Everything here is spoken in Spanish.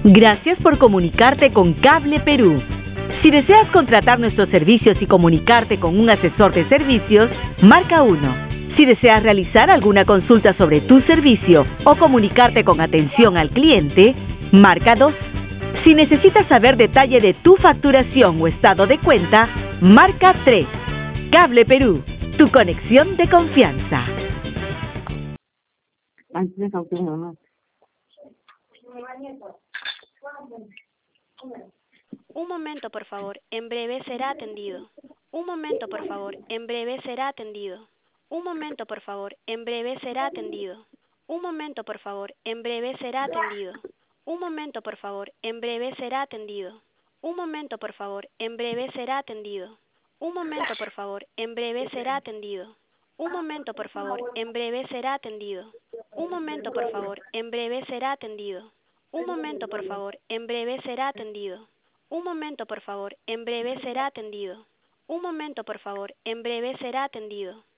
Gracias por comunicarte con Cable Perú. Si deseas contratar nuestros servicios y comunicarte con un asesor de servicios, marca 1. Si deseas realizar alguna consulta sobre tu servicio o comunicarte con atención al cliente, marca 2. Si necesitas saber detalle de tu facturación o estado de cuenta, marca 3. Cable Perú, tu conexión de confianza. Un momento, por favor. En breve será atendido. Un momento, por favor. En breve será atendido. Un momento, por favor. En breve será atendido. Un momento, por favor. En breve será atendido. Un momento, por favor. En breve será atendido. Un momento, por favor. En breve será atendido. Un momento, por favor. En breve será atendido. Un momento, por favor. En breve será atendido. Un momento, por favor. En breve será atendido. Un momento, por favor. En breve será atendido. Un momento, por favor. En breve será atendido. Un momento, por favor. En breve será atendido.